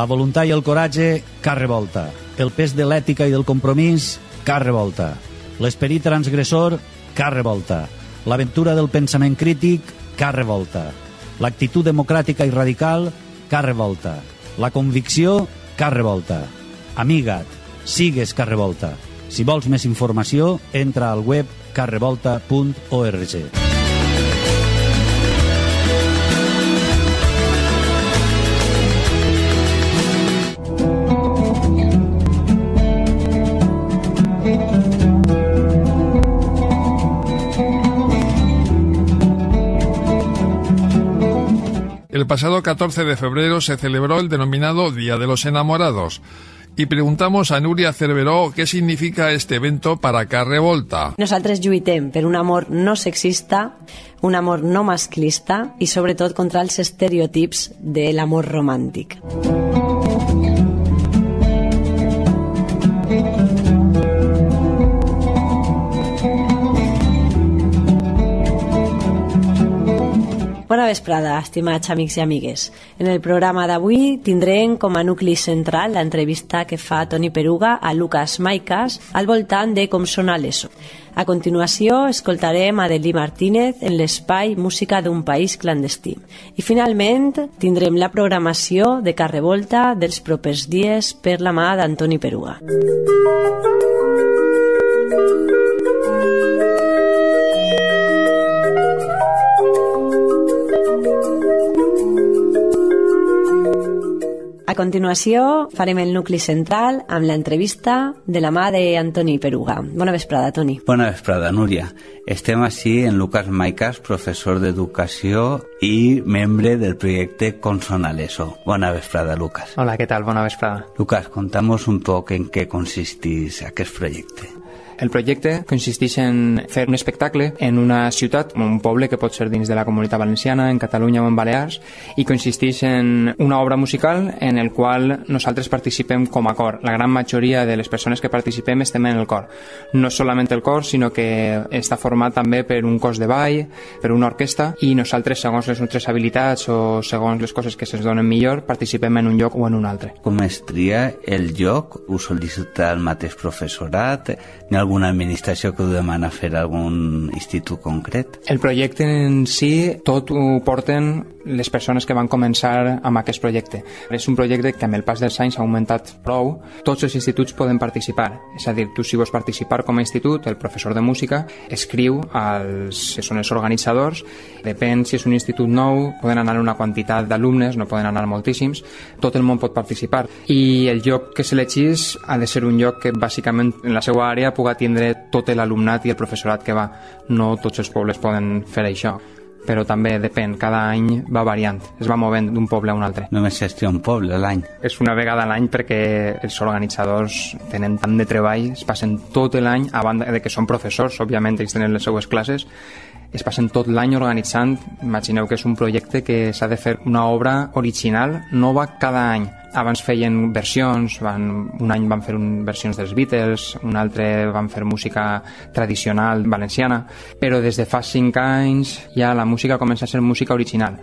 La voluntat i el coratge, cap revolta. El pes de l'ètica i del compromís, cap revolta. L'esperit transgressor, cap revolta. L'aventura del pensament crític, cap revolta. L'actitud democràtica i radical, cap revolta. La convicció, cap revolta. Amiga't, sigues cap revolta. Si vols més informació, entra al web caprevolta.org. El pasado 14 de febrero se celebró el denominado Día de los Enamorados y preguntamos a Núria Cerveró qué significa este evento para Cap Revolta. Nosaltres lluitem per un amor no sexista, un amor no masclista i sobretot contra els estereotips de l'amor romàntic. Bona vesprada, estimats amics i amigues. En el programa d'avui tindrem com a nucli central l'entrevista que fa Toni Peruga a Lucas Maicas al voltant de com sona l'ESO. A continuació, escoltarem a Adelí Martínez en l'espai Música d'un país clandestí. I finalment, tindrem la programació de Cap Revolta dels propers dies per la mà d'Antoni Peruga. A continuació farem el nucli central amb l'entrevista de la mà d'Antoni Peruga. Bona vesprada, Toni. Bona vesprada, Núria. Estem així en Lucas Maicas, professor d'educació i membre del projecte Com sona l'ESO. Bona vesprada, Lucas. Hola, ¿qué tal? Bona vesprada. Lucas, contamos un poc en què consisteix aquest projecte. El projecte consisteix en fer un espectacle en una ciutat, un poble que pot ser dins de la Comunitat Valenciana, en Catalunya o en Balears, i consisteix en una obra musical en el qual nosaltres participem com a cor. La gran majoria de les persones que participem estem en el cor. No solament el cor, sinó que està format també per un cos de ball, per una orquestra, i nosaltres, segons les nostres habilitats o segons les coses que se'ns donen millor, participem en un lloc o en un altre. Com es tria el lloc? Ho sol·licita el mateix professorat? N'hi ha alguna administració que ho demana fer algun institut concret? El projecte en si tot ho porten les persones que van començar amb aquest projecte. És un projecte que amb el pas dels anys ha augmentat prou. Tots els instituts poden participar. És a dir, tu si vols participar com a institut, el professor de música escriu als que són els organitzadors. Depèn si és un institut nou, poden anar una quantitat d'alumnes, no poden anar moltíssims. Tot el món pot participar. I el lloc que s'elegís ha de ser un lloc que bàsicament en la seva àrea puga tindre tot l'alumnat i el professorat que va. No tots els pobles poden fer això, però també depèn, cada any va variant, es va movent d'un poble a un altre. Només es tria un poble a l'any? És una vegada a l'any perquè els organitzadors tenen tant de treball, es passen tot l'any, a banda de que són professors, òbviament ells tenen les seues classes, es passen tot l'any organitzant. Imagineu que és un projecte que s'ha de fer una obra original, nova cada any. Abans feien versions, un any van fer versions dels Beatles, un altre van fer música tradicional valenciana, però des de fa 5 anys ja la música comença a ser música original.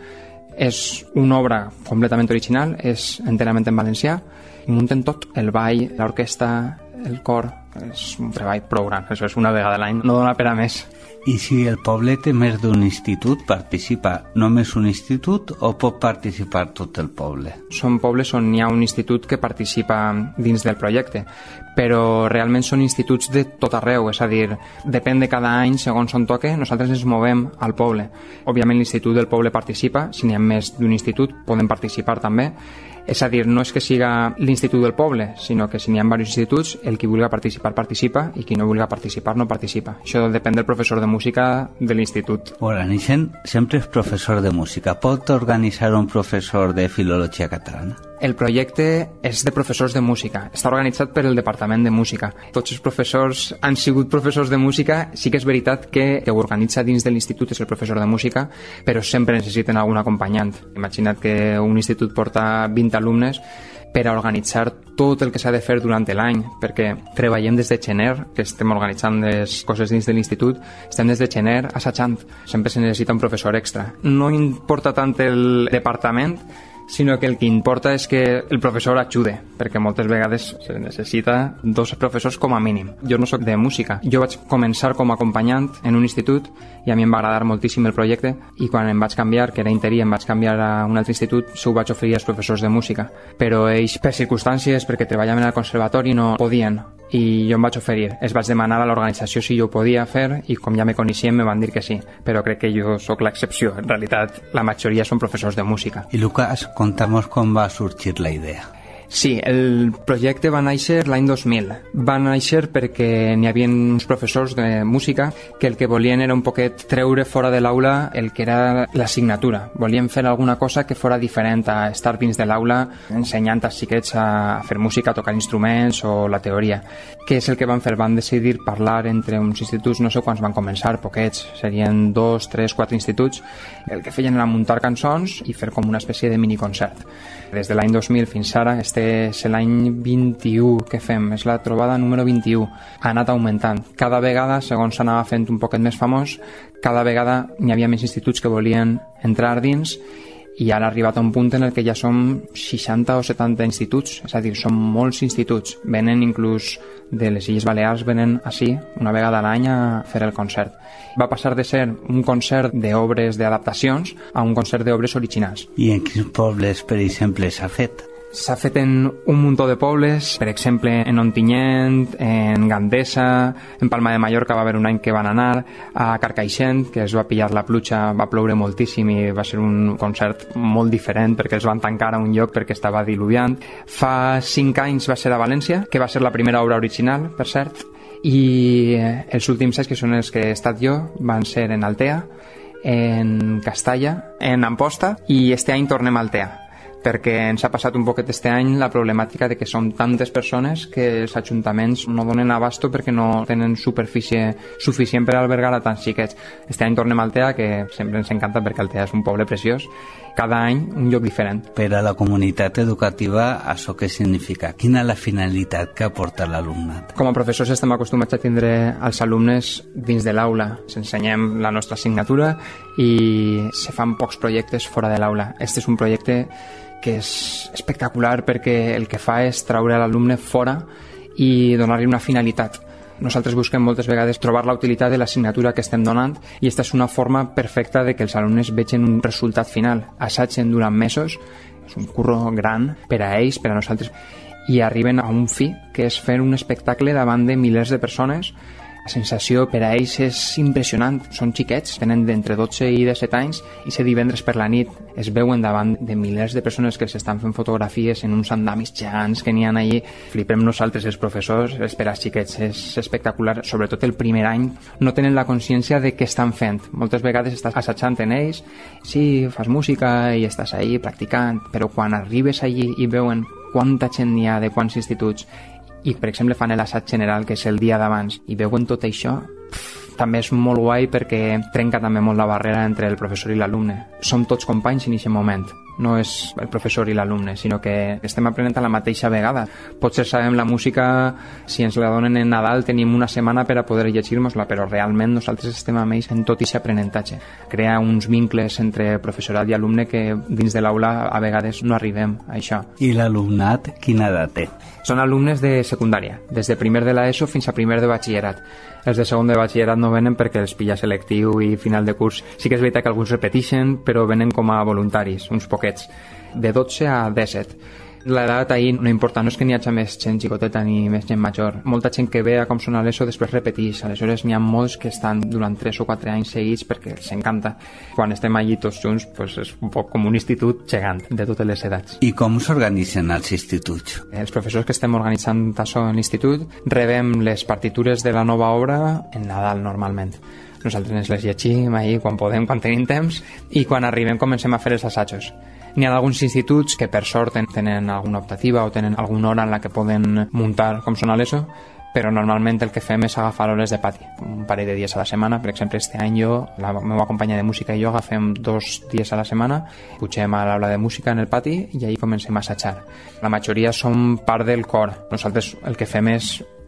És una obra completament original, és enterament en valencià, i munten tot, el ball, l'orquestra, el cor, és un treball prou gran, això és una vegada a l'any, no dona per a més. I si el poble té més d'un institut, participa només un institut o pot participar tot el poble? Són pobles on hi ha un institut que participa dins del projecte, però realment són instituts de tot arreu, és a dir, depèn de cada any, segons on toque, nosaltres ens movem al poble. Òbviament l'institut del poble participa, si n'hi ha més d'un institut poden participar també. És a dir, no és que siga l'institut del poble, sinó que si n'hi ha diversos instituts, el qui vulgui participar, participa, i qui no vulgui participar, no participa. Això depèn del professor de música de l'institut. Organitzen sempre és professor de música. Pot organitzar un professor de filologia catalana? El projecte és de professors de música. Està organitzat per el Departament de Música. Tots els professors han sigut professors de música. Sí que és veritat que ho organitza dins de l'institut és el professor de música, però sempre necessiten algun acompanyant. Imagina't que un institut porta 20 alumnes per a organitzar tot el que s'ha de fer durant l'any, perquè treballem des de gener, que estem organitzant les coses dins de l'institut, estem des de gener assajant. Sempre se necessita un professor extra. No importa tant el departament, sinó que el que importa és que el professor ajude, perquè moltes vegades se necessita 2 professors com a mínim. Jo no sóc de música, jo vaig començar com a acompanyant en un institut i a mi em va agradar moltíssim el projecte i quan em vaig canviar, que era interí, em vaig canviar a un altre institut, s'ho vaig oferir als professors de música, però ells per circumstàncies, perquè treballaven al conservatori, no podien i jo em vaig oferir. Es vaig demanar a l'organització si jo ho podia fer i com ja me coneixien me van dir que sí, però crec que jo sóc l'excepció. En realitat, la majoria són professors de música. I Lucas, conta'm com va sorgir la idea. Sí, el projecte va néixer l'any 2000. Va néixer perquè n'hi havia uns professors de música que el que volien era un poquet treure fora de l'aula el que era l'assignatura. Volien fer alguna cosa que fora diferent a estar dins de l'aula ensenyant als xiquets a fer música, a tocar instruments o la teoria. Què és el que van fer? Van decidir parlar entre uns instituts, no sé quants van començar, poquets, serien 2, 3, 4 instituts. El que feien era muntar cançons i fer com una espècie de miniconcert. Des de l'any 2000 fins ara, és l'any 21 que fem, és la trobada número 21. Ha anat augmentant. Cada vegada, segons s'anava fent un poquet més famós, cada vegada n'hi havia més instituts que volien entrar dins i ara ha arribat a un punt en el que ja som 60 o 70 instituts, és a dir, són molts instituts. Venen inclús de les Illes Balears, venen així una vegada a l'any a fer el concert. Va passar de ser un concert d'obres d'adaptacions a un concert d'obres originals. I en quins pobles, per exemple, s'ha fet? S'ha fet en un muntó de pobles, per exemple, en Ontinyent, en Gandesa, en Palma de Mallorca va haver un any que van anar, a Carcaixent, que es va pillar la pluja, va ploure moltíssim i va ser un concert molt diferent perquè els van tancar a un lloc perquè estava diluviant. Fa 5 anys va ser a València, que va ser la primera obra original, per cert, i els últims 6, que són els que he estat jo, van ser en Altea, en Castalla, en Amposta, i este any tornem a Altea, perquè ens ha passat un poquet este any la problemàtica de que som tantes persones que els ajuntaments no donen abasto perquè no tenen superfície suficient per albergar a tants xiquets. Este any tornem a Altea, que sempre ens encanta perquè Altea és un poble preciós, cada any un lloc diferent. Per a la comunitat educativa, això què significa? Quina és la finalitat que aporta l'alumnat? Com a professors estem acostumats a tindre els alumnes dins de l'aula. S'ensenyem la nostra assignatura i se fan pocs projectes fora de l'aula. Este és un projecte que és espectacular perquè el que fa és treure l'alumne fora i donar-li una finalitat. Nosaltres busquem moltes vegades trobar la utilitat de l'assignatura que estem donant i aquesta és una forma perfecta de que els alumnes vegin un resultat final. Assaggen durant mesos, és un curro gran per a ells, per a nosaltres, i arriben a un fi, que és fer un espectacle davant de milers de persones. La sensació per a ells és impressionant. Són xiquets, tenen d'entre 12 i 17 anys i se divendres per la nit es veuen davant de milers de persones que s'estan fent fotografies en uns andamis gegants que n'hi ha allí. Flipem nosaltres, els professors, per als xiquets. És espectacular. Sobretot el primer any no tenen la consciència de què estan fent. Moltes vegades estàs assajant en ells, sí, fas música i estàs ahí practicant, però quan arribes allí i veuen quanta gent n'hi ha de quants instituts i, per exemple, fan l'assaig general, que és el dia d'abans, i veuen tot això, també és molt guai perquè trenca també molt la barrera entre el professor i l'alumne. Som tots companys en aquest moment. No és el professor i l'alumne, sinó que estem aprenent a la mateixa vegada. Potser sabem la música, si ens la donen en Nadal tenim una setmana per a poder llegir-nos-la, però realment nosaltres estem amb ells en tot aquest aprenentatge. Crea uns vincles entre professorat i alumne que dins de l'aula a vegades no arribem a això. I l'alumnat quina edat té? Són alumnes de secundària, des de primer de l'ESO fins a primer de batxillerat. Els de segon de batxillerat no venen perquè els pilla selectiu i final de curs. Sí que és veritat que alguns repeteixen, però venen com a voluntaris, uns poquets, de 12 a 17. L'edat ahir no importa, no és que n'hi hagi més gent xicoteta ni més gent major. Molta gent que ve a com són a l'ESO després repeteix, aleshores n'hi ha molts que estan durant 3 o 4 anys seguits perquè els encanta. Quan estem allí tots junts, pues és un poc com un institut gegant de totes les edats. I com s'organitzen els instituts? Els professors que estem organitzant això en l'institut rebem les partitures de la nova obra en Nadal normalment. Nosaltres ens les llegim ahir quan podem, quan tenim temps, i quan arribem comencem a fer els assajos. N'hi ha alguns instituts que per sort tenen alguna optativa o tenen alguna hora en la que poden muntar com són a l'ESO, però normalment el que fem és agafar hores de pati, un parell de dies a la setmana. Per exemple, este any jo, la meva companya de música i jo agafem 2 dies a la setmana, pugem a l'aula de música en el pati i ahir comencem a assajar. La majoria som part del cor. Nosaltres el que fem és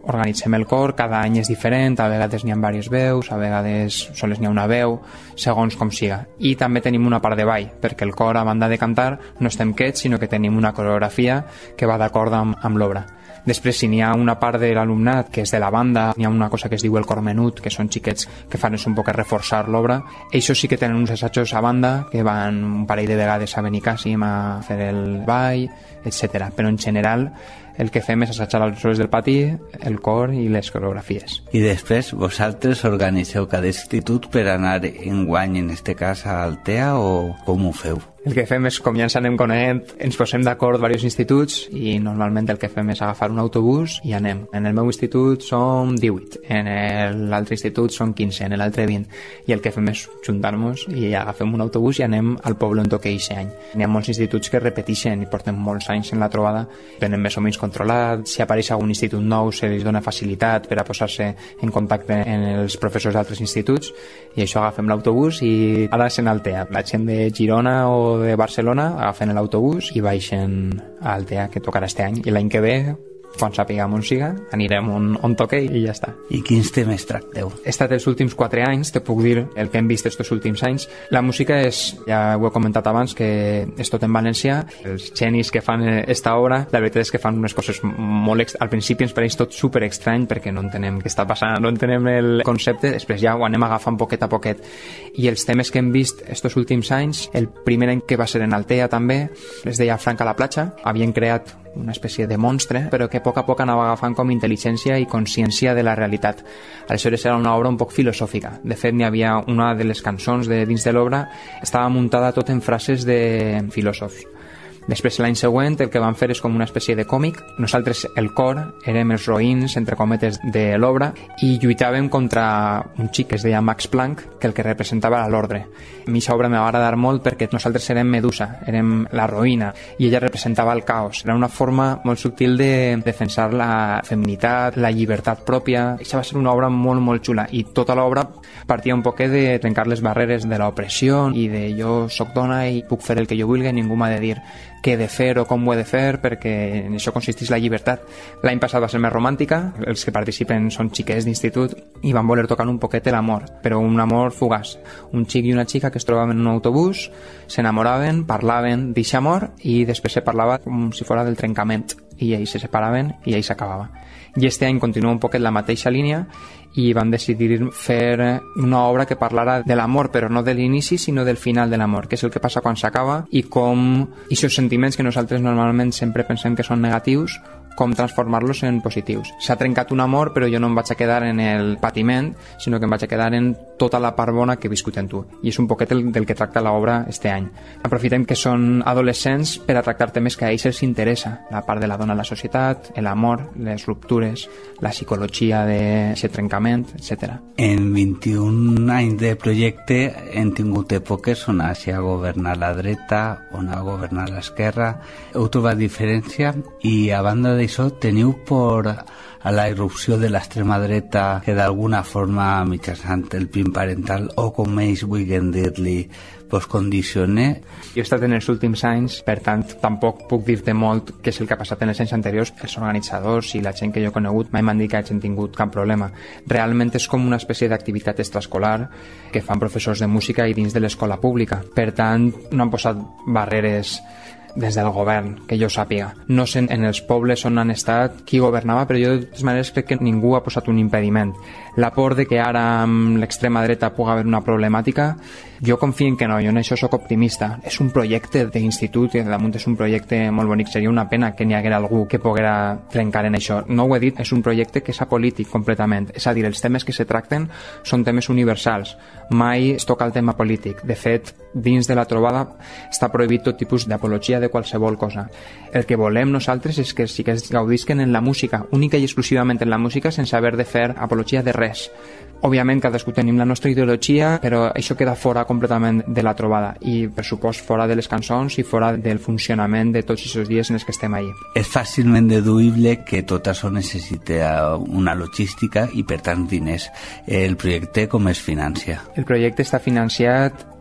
organitzem el cor, cada any és diferent, a vegades n'hi ha diverses veus, a vegades sols n'hi ha una veu, segons com siga. I també tenim una part de ball, perquè el cor, a banda de cantar, no estem quiets, sinó que tenim una coreografia que va d'acord amb l'obra. Després, si n'hi ha una part de l'alumnat que és de la banda, n'hi ha una cosa que es diu el cor menut, que són xiquets que fan un poc reforçar l'obra. Ells sí que tenen uns assajos a banda, que van un parell de vegades a Benicàssim a fer el ball, etc. Però en general el que fem és assajar als hores del pati, el cor i les coreografies. I després, vosaltres organiseu cada institut per anar enguany, en este cas, a Altea, o com ho feu? El que fem és, com ja ens anem coneixent, ens posem d'acord diversos instituts i normalment el que fem és agafar un autobús i anem. En el meu institut som 18, en l'altre institut som 15, en l'altre 20, i el que fem és juntar-nos i agafem un autobús i anem al poble on toque eixe any. N'hi ha molts instituts que repeteixen i porten molts anys en la trobada, tenen més o menys controlat, si apareix algun institut nou se li dona facilitat per a posar-se en contacte amb els professors d'altres instituts, i això agafem l'autobús i ara és en Altea. La gent de Girona o de Barcelona agafen l'autobús i baixen a Altea, que tocarà este any, i l'any que ve, quan sapiguem on siga, anirem on toque i ja està. I quins temes tracteu? He estat els últims 4 anys, te puc dir el que hem vist estos últims anys. La música és, ja ho he comentat abans, que és tot en valencià. Els genis que fan esta obra, la veritat és que fan unes coses molt... Al principi ens pareix tot super estrany perquè no entenem què està passant, no entenem el concepte, després ja ho anem agafant poquet a poquet. I els temes que hem vist estos últims anys, el primer any que va ser en Altea també, es deia Franca a la platja, havien creat una espècie de monstre, però que a poc anava agafant com intel·ligència i consciència de la realitat. Aleshores era una obra un poc filosòfica. De fet, n'hi havia una de les cançons dins de l'obra, estava muntada tot en frases de filòsofs. Després, l'any següent, el que vam fer és com una espècie de còmic. Nosaltres, el cor, érem els roïns, entre cometes, de l'obra i lluitàvem contra un xic que es deia Max Planck, que el que representava era l'ordre. A mi aquesta obra me va agradar molt perquè nosaltres érem Medusa, érem la roïna, i ella representava el caos. Era una forma molt subtil de defensar la feminitat, la llibertat pròpia. Això va ser una obra molt, molt xula, i tota l'obra partia un poquet de trencar les barreres de l'opressió i de jo soc dona i puc fer el que jo vulgui, ningú m'ha de dir què he de fer o com ho he de fer, perquè en això consisteix la llibertat. L'any passat va ser més romàntica, els que participen són xiquets d'institut i van voler tocar un poquet l'amor, però un amor fugaç. Un xic i una xica que es trobaven en un autobús, s'enamoraven, parlaven d'aquest amor i després se parlava com si fos del trencament, i ells se separaven i ell s'acabava. I este any continua un poquet la mateixa línia i vam decidir fer una obra que parlara de l'amor, però no de l'inici, sinó del final de l'amor, que és el que passa quan s'acaba i com aquests sentiments que nosaltres normalment sempre pensem que són negatius, com transformar-los en positius. S'ha trencat un amor, però jo no em vaig a quedar en el patiment, sinó que em vaig a quedar en tota la part bona que he viscut en tu. I és un poquet del que tracta l'obra este any. Aprofitem que són adolescents per a tractar temes que a ells els interessa. La part de la dona a la societat, l'amor, les ruptures, la psicologia d'aquest trencament, etc. En 21 anys de projecte hem tingut èpoques on ha governat la dreta, on ha governat l'esquerra. Heu trobat diferència i a banda d'això teniu por a la irrupció de l'extrema dreta que d'alguna forma mitjançant el PIN parental o com ells vulguin dir-li pues condicione. Jo he estat en els últims anys, per tant tampoc puc dir-te molt què és el que ha passat en els anys anteriors. Els organitzadors i la gent que jo he conegut mai m'han dit que hagin tingut cap problema. Realment és com una espècie d'activitat extraescolar que fan professors de música i dins de l'escola pública. Per tant, no han posat barreres des del govern, que jo sàpiga. No sé en els pobles on han estat qui governava, però jo de totes maneres crec que ningú ha posat un impediment. La por de que ara amb l'extrema dreta pugui haver una problemàtica, jo confio en que no, jo en això soc optimista. És un projecte d'institut i damunt és un projecte molt bonic. Seria una pena que n'hi haguera algú que poguera trencar en això. No ho he dit, és un projecte que és apolític completament. És a dir, els temes que se tracten són temes universals. Mai es toca el tema polític. De fet, dins de la trobada està prohibit tot tipus d'apologia de qualsevol cosa. El que volem nosaltres és que sí que es gaudisquen en la música, única i exclusivament en la música, sense haver de fer apologia de res. Òbviament cadascú tenim la nostra ideologia, però això queda fora completament de la trobada i, per supost, fora de les cançons i fora del funcionament de tots aquests dies en els que estem allà. És fàcilment deduïble que tot això necessita una logística i, per tant, diners. El projecte com es financia? El projecte està financiat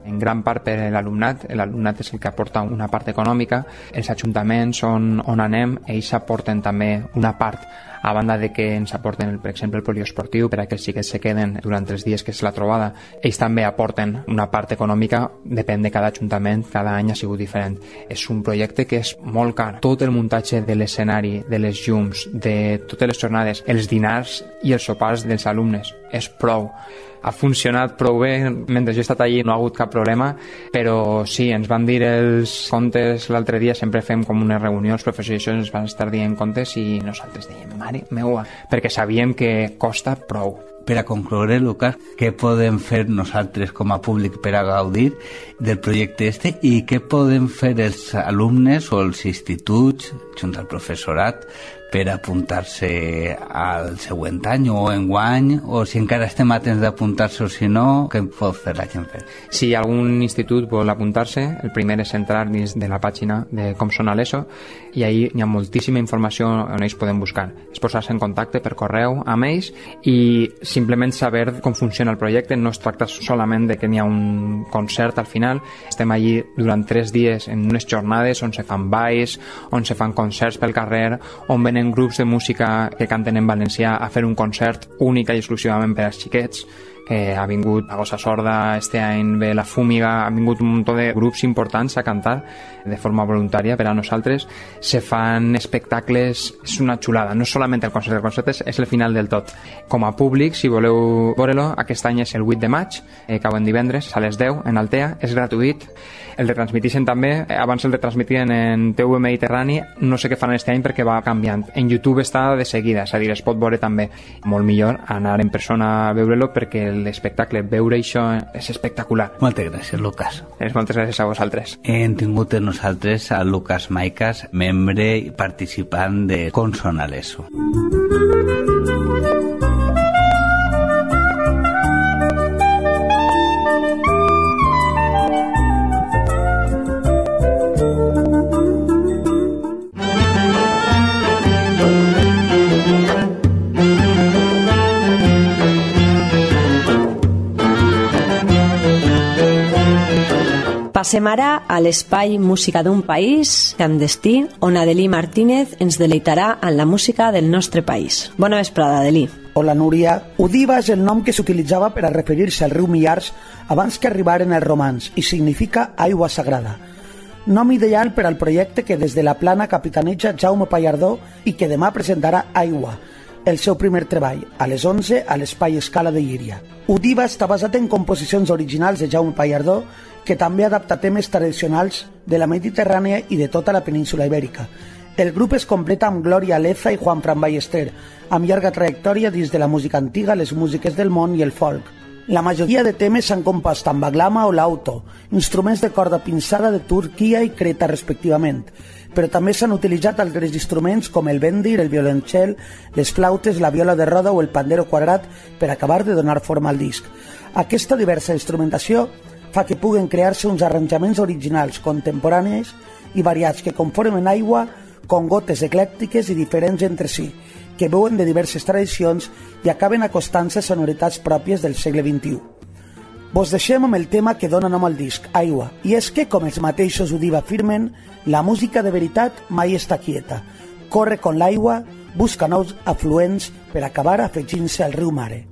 en gran part per l'alumnat és el que aporta una part econòmica, els ajuntaments on anem, ells aporten també una part, a banda de que ens aporten, per exemple, el poliesportiu per a que els xiquets se queden durant 3 dies que és la trobada, ells també aporten una part econòmica, depèn de cada ajuntament, cada any ha sigut diferent. És un projecte que és molt car. Tot el muntatge de l'escenari, de les llums, de totes les jornades, els dinars i els sopars dels alumnes, és prou. Ha funcionat prou bé, mentre jo he estat allí no ha hagut cap problema, però sí, ens van dir els contes l'altre dia, sempre fem com una reunió, els professors i això ens van estar dient contes i nosaltres dèiem, mare meua, perquè sabíem que costa prou. Per a concloure, Lucas, què podem fer nosaltres com a públic per a gaudir del projecte este i què podem fer els alumnes o els instituts, junt al professorat, per apuntar-se al següent any o enguany, o si encara estem a temps d'apuntar-se o si no, què pot fer la gent fer? Si algun institut vol apuntar-se, el primer és entrar dins de la pàgina de Com sona l'ESO i ahí hi ha moltíssima informació on ells poden buscar. Es posar-se en contacte per correu amb ells i simplement saber com funciona el projecte. No es tracta solament de que n'hi ha un concert al final, estem allí durant 3 dies en unes jornades on se fan balls, on se fan concerts pel carrer, on venen grups de música que canten en valencià a fer un concert única i exclusivament per als xiquets, que ha vingut la Gossa Sorda, este any ve la Fúmiga, ha vingut un munt de grups importants a cantar de forma voluntària per a nosaltres. Se fan espectacles, és una xulada, no és solament el concert és el final del tot. Com a públic, si voleu veure-lo, aquest any és el 8 de maig, cauen divendres a les 10 en Altea, és gratuït. El retransmitixen també, abans el retransmitien en TV Mediterrani, no sé què fan aquest any perquè va canviant. En YouTube està de seguida, és a dir, es pot veure també. Molt millor anar en persona a veure-lo perquè l'espectacle, veure això és espectacular. Moltes gràcies, Lucas. Moltes gràcies a vosaltres. Hem tingut amb nosaltres a Lucas Maicas, membre i participant de Com sona l'ESO. Passem ara a l'espai Música d'un País, amb destí, on Adelí Martínez ens deleitarà en la música del nostre país. Bona vesprada, Adelí. Hola, Núria. Udiva és el nom que s'utilitzava per a referir-se al riu Millars abans que arribaren els romans i significa aigua sagrada. Nom ideal per al projecte que des de la Plana capitaneja Jaume Pallardó i que demà presentarà Aigua, el seu primer treball, a les 11 a l'Espai Escala de Llíria. Udiva està basat en composicions originals de Jaume Pallardó, que també adapta temes tradicionals de la Mediterrània i de tota la península ibèrica. El grup es completa amb Glòria Leza i Juan Fran Ballester, amb llarga trajectòria dins de la música antiga, les músiques del món i el folk. La majoria de temes s'han compost amb baglama o lauto, instruments de corda pinçada de Turquia i Creta respectivament, però també s'han utilitzat altres instruments com el bendir, el violoncel, les flautes, la viola de roda o el pandero quadrat per acabar de donar forma al disc. Aquesta diversa instrumentació fa que puguen crear-se uns arranjaments originals, contemporanis i variats que conformen Aigua con gotes eclèctiques i diferents entre si, que veuen de diverses tradicions i acaben acostant-se a sonoritats pròpies del segle XXI. Vos deixem amb el tema que dona nom al disc, Aigua, i és que, com els mateixos Udiva afirmen, la música de veritat mai està quieta. Corre con l'aigua, busca nous afluents per acabar afegint-se al riu Mare.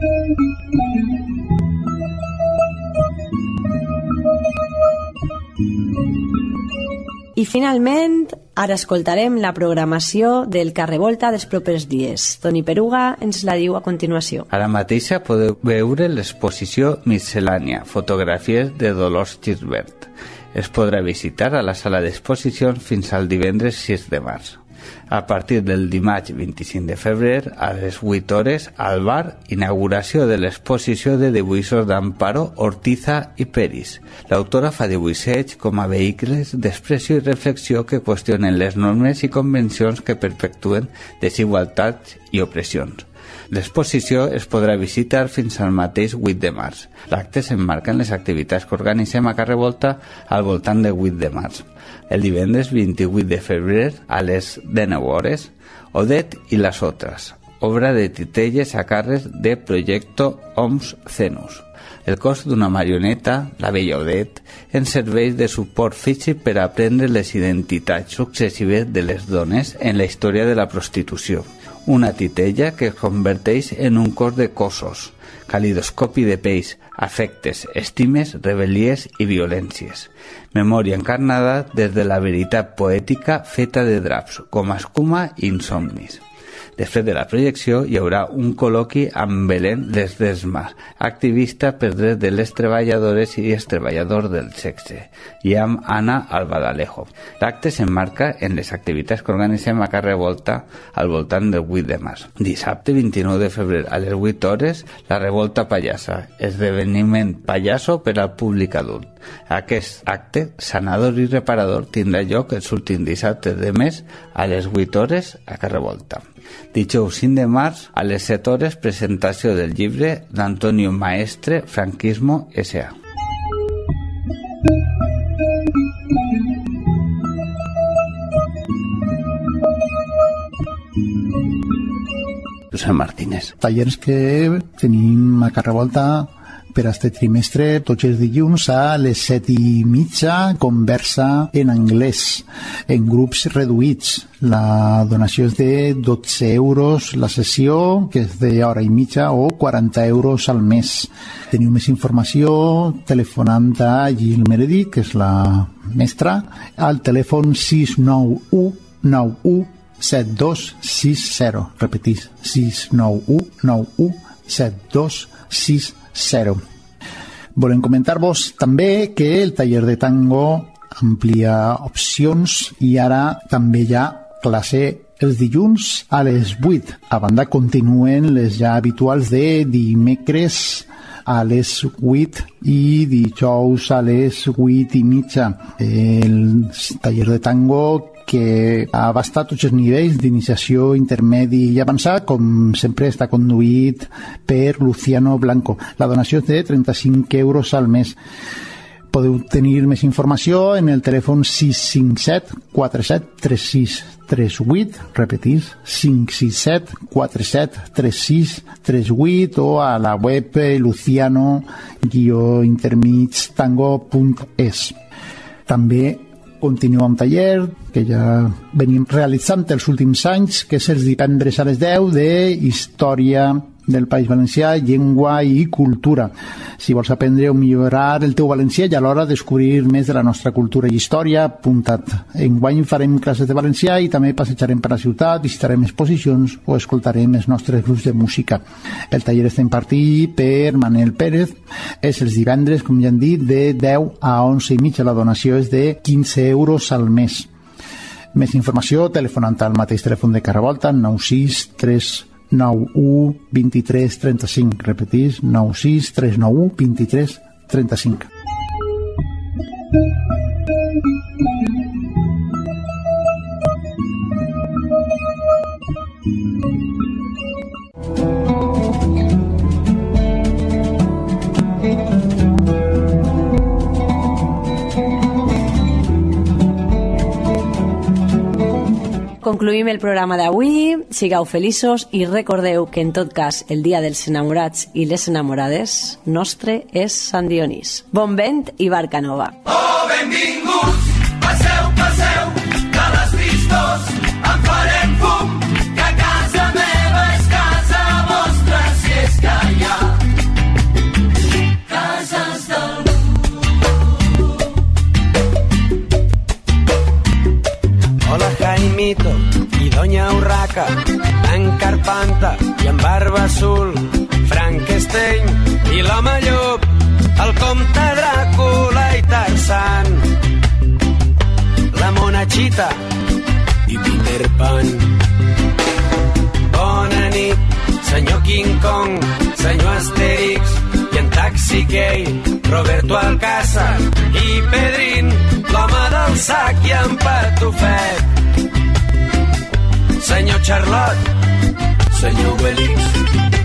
I finalment, ara escoltarem la programació del Carrevolta dels propers dies. Toni Peruga ens la diu a continuació. Ara mateixa podeu veure l'exposició Miscel·lània, fotografies de Dolors Gisbert. Es podrà visitar a la sala d'exposicions fins al divendres 6 de març. A partir del dimarts 25 de febrer, a les 8 hores, al bar, inauguració de l'exposició de dibuixos d'Amparo, Ortiza i Peris. L'autora fa dibuixets com a vehicles d'expressió i reflexió que qüestionen les normes i convencions que perpetuen desigualtats i opressions. L'exposició es podrà visitar fins al mateix 8 de març. L'acte s'emmarca en les activitats que organitzem a Carrevolta al voltant del 8 de març. El divendres 28 de febrer a les 19 hores, Odet i las otras, obra de titelles a càrrec de Proyecto Homs Cenus. El cos d'una marioneta, la Bella Odet, ens serveix de suport físic per aprendre les identitats successives de les dones en la història de la prostitució. Una titella que es converteix en un cos de cossos, calidoscopi de peix, afectes, estimes, rebel·lies i violències. Memòria encarnada des de la veritat poètica feta de draps, com escuma i insomnis. Després de la projecció hi haurà un col·loqui amb Belén Ledesma, activista per drets de les treballadores i els treballadors del sexe, i amb Anna Albadalejo. L'acte s'emmarca en les activitats que organitzem a Carrevolta al voltant del 8 de març. Dissabte 29 de febrer a les 8 hores, la Revolta Pallassa, esdeveniment pallasso per al públic adult. Aquest acte, sanador i reparador, tindrà lloc els últims dissabtes de mes a les 8 hores a Carrevolta. Dijous 5 de març a les 7 hores, presentació del llibre d'Antonio Maestre, Franquismo S.A. Josep Martínez. Tallers que tenim a Carrevolta per este trimestre, tots els dilluns a les 7:30, conversa en anglès, en grups reduïts. La donació és de 12 euros la sessió, que és d'hora i mitja, o 40 euros al mes. Teniu més informació telefonant a Gil Meredith, que és la mestra, al telèfon 691 91 7260. Repetís, 691 91 7260. Volem comentar-vos també que el taller de tango amplia opcions i ara també hi ha classe els dilluns a les 8. A banda continuen les ja habituals de dimecres a les 8 i dijous a les 8:30. El taller de tango que abasta tots els nivells d'iniciació, intermedi i avançat, com sempre està conduït per Luciano Blanco. La donació és de 35 euros al mes. Podeu tenir més informació en el telèfon 657 47 36 38, repetís, 567 47 36 38, o a la web luciano-intermigtango.es. També continua un taller que ja venim realitzant els últims anys, que és els divendres a les 10 de Història del País Valencià, Llengua i Cultura. Si vols aprendre o millorar el teu valencià i alhora descobrir més de la nostra cultura i història, apunta't. Enguany farem classes de valencià i també passejarem per la ciutat, visitarem exposicions o escoltarem els nostres grups de música. El taller està impartit per Manel Pérez. És els divendres, com ja hem dit, de 10 a 11:30. La donació és de 15 euros al mes. Més informació telefonant al mateix telèfon de Carrevolta, 96 391 23 35. Repetís, 96 391 23 35. Concluïm el programa d'avui, sigueu feliços i recordeu que en tot cas el dia dels enamorats i les enamorades nostre és Sant Dionís. Bon vent i barca nova. Oh, benvinguts, passeu, passeu, de les tristos en farem fum, que casa meva és casa vostra, si és que hi ha Chita i Peter Pan. Bona nit, senyor King Kong, senyor Asterix i en Taxi Gay, Roberto Alcázar i Pedrín, l'home del sac i en Patufet. Senyor Charlotte, senyor Obelix,